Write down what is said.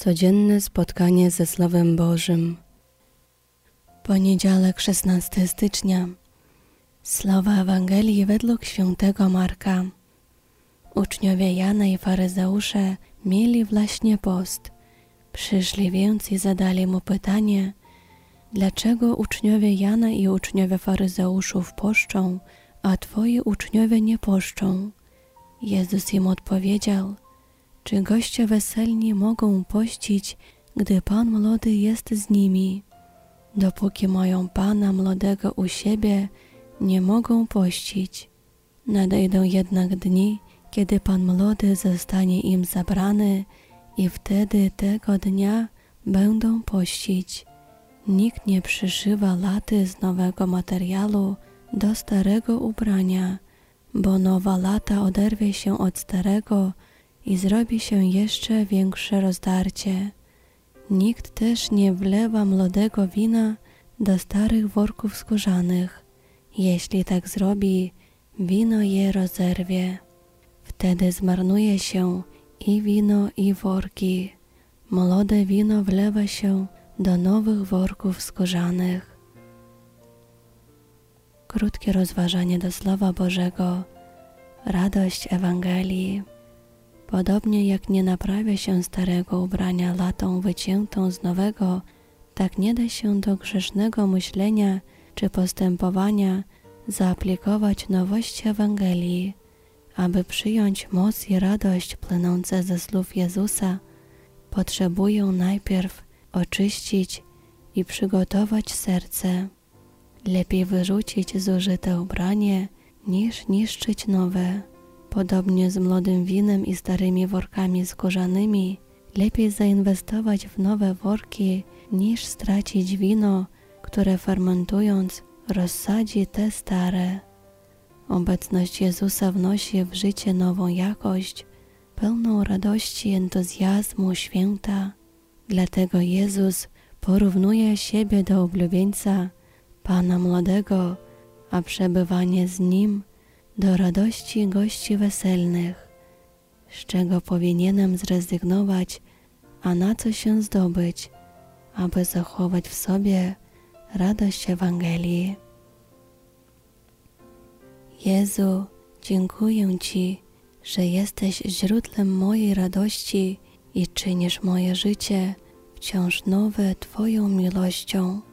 Codzienne spotkanie ze Słowem Bożym. Poniedziałek, 16 stycznia. Słowa Ewangelii według świętego Marka. Uczniowie Jana i faryzeusze mieli właśnie post. Przyszli więc i zadali mu pytanie, dlaczego uczniowie Jana i uczniowie faryzeuszów poszczą, a twoi uczniowie nie poszczą? Jezus im odpowiedział, czy goście weselni mogą pościć, gdy Pan młody jest z nimi? Dopóki mają Pana młodego u siebie, nie mogą pościć. Nadejdą jednak dni, kiedy Pan młody zostanie im zabrany i wtedy tego dnia będą pościć. Nikt nie przyszywa laty z nowego materiału do starego ubrania, bo nowa lata oderwie się od starego i zrobi się jeszcze większe rozdarcie. Nikt też nie wlewa młodego wina do starych worków skórzanych. Jeśli tak zrobi, wino je rozerwie. Wtedy zmarnuje się i wino, i worki. Młode wino wlewa się do nowych worków skórzanych. Krótkie rozważanie do Słowa Bożego. Radość Ewangelii. Podobnie jak nie naprawia się starego ubrania latą wyciętą z nowego, tak nie da się do grzesznego myślenia czy postępowania zaaplikować nowości Ewangelii. Aby przyjąć moc i radość płynące ze słów Jezusa, potrzebują najpierw oczyścić i przygotować serce. Lepiej wyrzucić zużyte ubranie, niż niszczyć nowe. Podobnie z młodym winem i starymi workami skórzanymi, lepiej zainwestować w nowe worki, niż stracić wino, które fermentując rozsadzi te stare. Obecność Jezusa wnosi w życie nową jakość, pełną radości i entuzjazmu święta. Dlatego Jezus porównuje siebie do ulubieńca, Pana młodego, a przebywanie z Nim do radości gości weselnych, z czego powinienem zrezygnować, a na co się zdobyć, aby zachować w sobie radość Ewangelii. Jezu, dziękuję Ci, że jesteś źródłem mojej radości i czynisz moje życie wciąż nowe Twoją miłością.